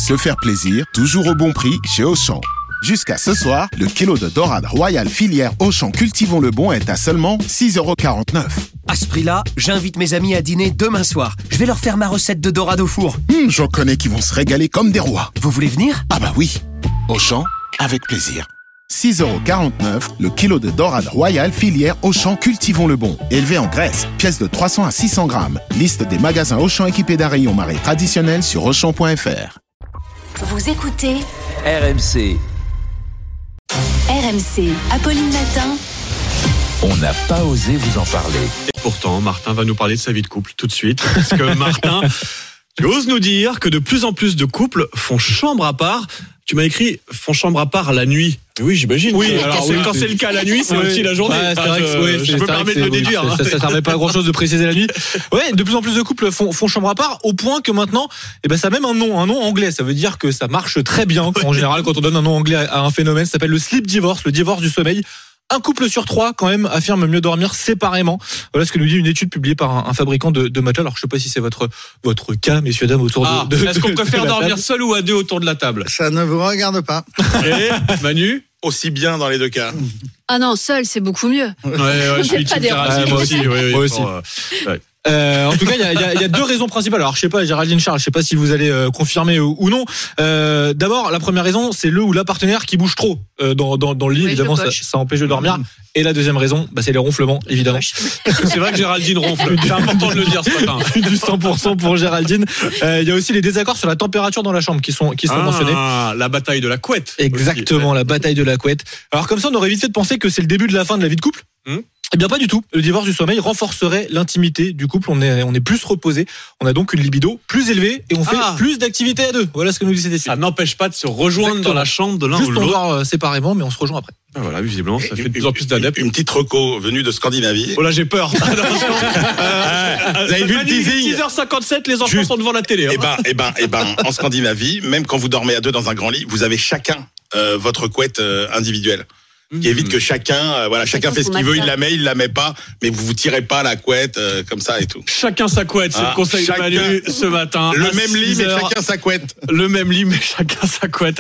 Se faire plaisir, toujours au bon prix chez Auchan. Jusqu'à ce soir, le kilo de dorade royale filière Auchan Cultivons le Bon est à seulement 6,49 €. À ce prix-là, j'invite mes amis à dîner demain soir. Je vais leur faire ma recette de dorade au four. J'en connais qui vont se régaler comme des rois. Vous voulez venir ? Ah bah oui, Auchan, avec plaisir. 6,49 € le kilo de dorade royale filière Auchan Cultivons le Bon. Élevé en Grèce, pièce de 300 à 600 grammes. Liste des magasins Auchan équipés d'un rayon marée traditionnel sur Auchan.fr. Vous écoutez RMC. RMC, Apolline Matin. On n'a pas osé vous en parler. Et pourtant, Martin va nous parler de sa vie de couple tout de suite. Parce que Martin, tu oses nous dire que de plus en plus de couples font chambre à part. Tu m'as écrit font chambre à part la nuit. Oui, j'imagine. Oui, alors quand c'est le cas la nuit, c'est aussi la journée. Ouais, c'est vrai que je peux me permettre de le déduire. Ça ne servait pas à grand chose de préciser la nuit. Ouais, de plus en plus de couples font chambre à part, au point que maintenant, ça a même un nom anglais. Ça veut dire que ça marche très bien. En général, quand on donne un nom anglais à un phénomène, ça s'appelle le sleep divorce, le divorce du sommeil. Un couple sur 3, quand même, affirme mieux dormir séparément. Voilà ce que nous dit une étude publiée par un fabricant de matelas. Alors, je sais pas si c'est votre cas, messieurs, dames, autour de est-ce qu'on préfère dormir seul ou à deux autour de la table ? Ça ne vous regarde pas. Et Manu ? Aussi bien dans les deux cas. Ah non, seul, c'est beaucoup mieux. Ouais, je suis moi aussi. Moi aussi. En tout cas, il y a deux raisons principales. Alors, je sais pas, Géraldine, Charles, je sais pas si vous allez confirmer ou non. D'abord, la première raison, c'est le ou la partenaire qui bouge trop dans le lit. Évidemment, ça empêche de dormir. Et la deuxième raison, c'est les ronflements, évidemment. C'est vrai que Géraldine ronfle. C'est important de le dire ce matin. Du 100% pour Géraldine. Il y a aussi les désaccords sur la température dans la chambre qui sont mentionnés. La bataille de la couette. Exactement, aussi. La bataille de la couette. Alors comme ça, on aurait vite fait de penser que c'est le début de la fin de la vie de couple. Eh bien pas du tout. Le divorce du sommeil renforcerait l'intimité du couple. On est plus reposé. On a donc une libido plus élevée et on fait plus d'activités à deux. Voilà ce que nous dit cette étude. Ça n'empêche pas de se rejoindre dans la chambre de l'un ou de l'autre. Juste on dort séparément, mais on se rejoint après. Voilà, visiblement, ça fait de plus en plus d'adeptes. Une petite reco venue de Scandinavie. Oh là, j'ai peur. Vous avez vu le teasing ? 6h57, les enfants sont devant la télé. Eh ben, en Scandinavie, même quand vous dormez à deux dans un grand lit, vous avez chacun votre couette individuelle. Qui évite que chacun fait ce qu'il veut, il la met pas, mais vous tirez pas la couette comme ça et tout. Chacun sa couette, c'est le conseil de Manu ce matin. Le même lit, mais chacun sa couette. Le même lit, mais chacun sa couette.